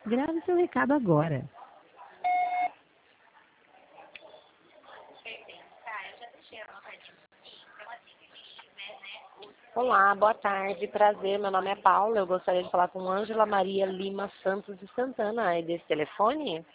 Grave seu recado agora. Olá, boa tarde, prazer. Meu nome é Paula. Eu gostaria de falar com Ângela Maria Lima Santos de Santana. É desse telefone?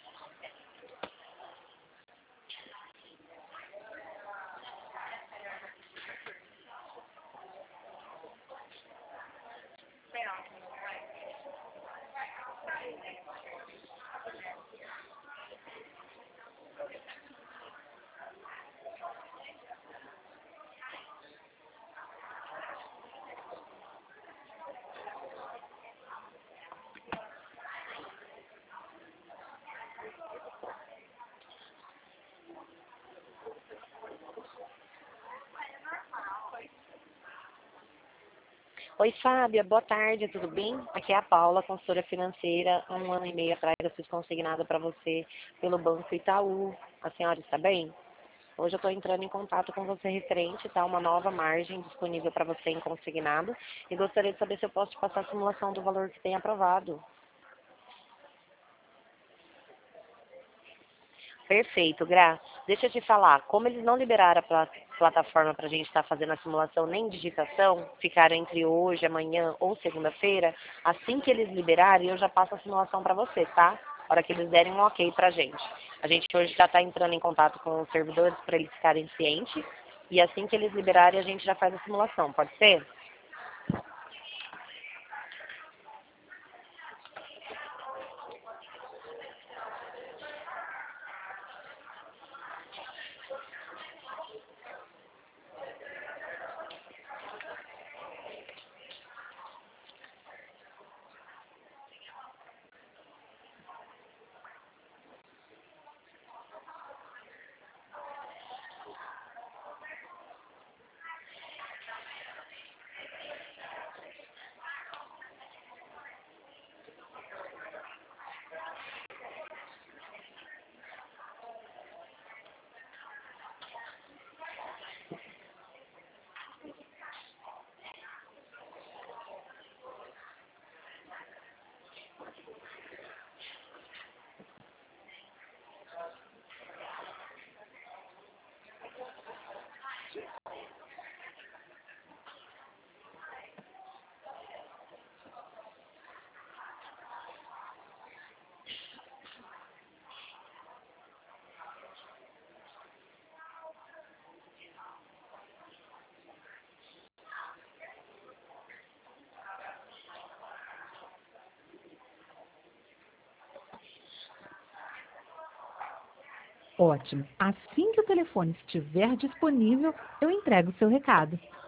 Oi, Fábia, boa tarde, tudo bem? Aqui é a Paula, consultora financeira. Há 1 ano e meio atrás eu fiz consignado para você pelo Banco Itaú. A senhora está bem? Hoje eu estou entrando em contato com você referente, tá? Uma nova margem disponível para você em consignado. E gostaria de saber se eu posso te passar a simulação do valor que tem aprovado. Perfeito, Gra. Deixa eu te falar, como eles não liberaram a plataforma para a gente estar fazendo a simulação nem digitação, ficaram entre hoje, amanhã ou segunda-feira, assim que eles liberarem, eu já passo a simulação para você, tá? Na hora que eles derem um ok para a gente. A gente hoje já está entrando em contato com os servidores para eles ficarem cientes, e assim que eles liberarem, a gente já faz a simulação, pode ser? Ótimo. Assim que o telefone estiver disponível, eu entrego o seu recado.